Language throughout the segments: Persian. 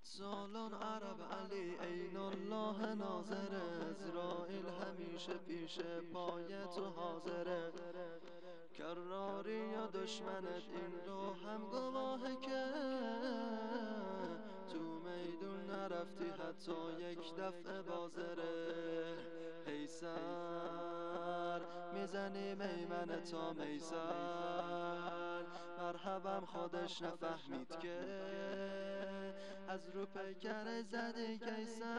سالان عرب علی عین الله ناظر، اسرائیل همیشه پیش پای تو حاضره. کراری یا دشمنت این رو هم گواهه که تو میدون نرفتی حتی یک دفعه بازره. هی سر میزنی میمن تا میسر، مرحبم خودش نفهمید که از رو پیکر زده کیسر.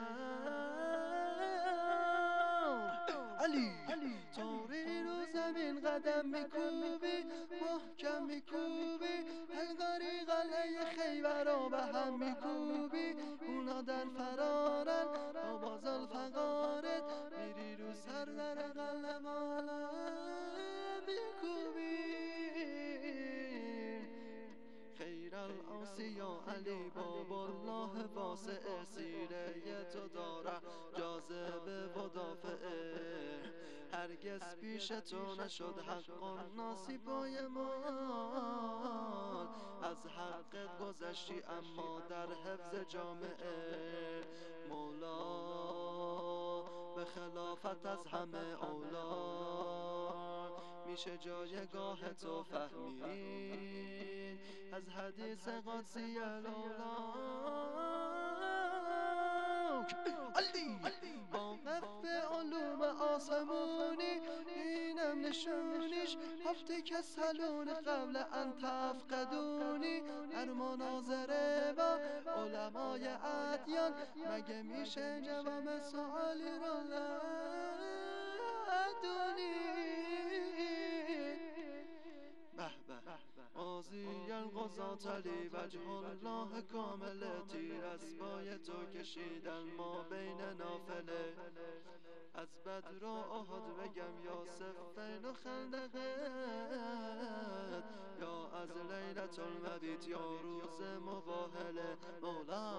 علی طوری رو زمین قدم میکوبی، محکم میکوبی، الگاری قلعه خیبر رو به هم میکوبی. اونا در فرارن با بازال فقارت، میری رو سر در قلعه مالا میکوبی. خیر الاسیا علی بابا الله واسع، سیره تو داره جاذبه و دافعه. هرگز پیش تو نشد حق ناصیبای مال، از حقت گذشتی اما در حفظ جامعه. مولا به خلافت از همه اولا، میشه جایگاه تو فهمید از حدیث قدسی الاولاک. علی با قف علوم آسمونی، اینم نشونیش هفته که سلون قبل ان تفقدونی. در مناظره با علمای ادیان، مگه میشه جواب سوالی رو ندونی؟ قاضی القضات علی وجه الله کامل، تیر از پای تو کشیدن ما بین نافله. از بدر و احد بگم یا صفین و خندقت، یا از لیلة المبیت یا روز مباهله. مولا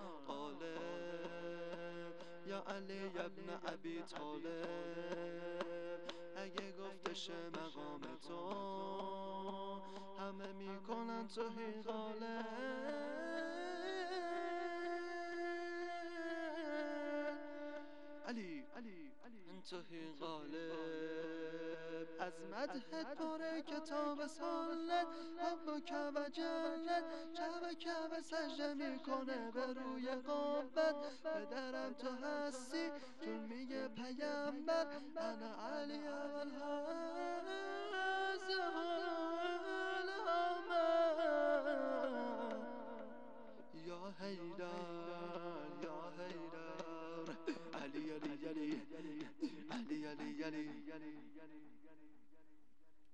غالب یا علی ابن ابی طالب، اگه گفتش مقام تو همه میکنن توهی غالب. علی توهی غالب، از مدحت پاره کتاب سنت، حب و کعبه جنت، کعبه سجده میکنه به روی قبت. پدرم تو هستی چون میگه پیامبر، انا علی یا حیدر یا حیدر. علی علی علی علی علی علی علی.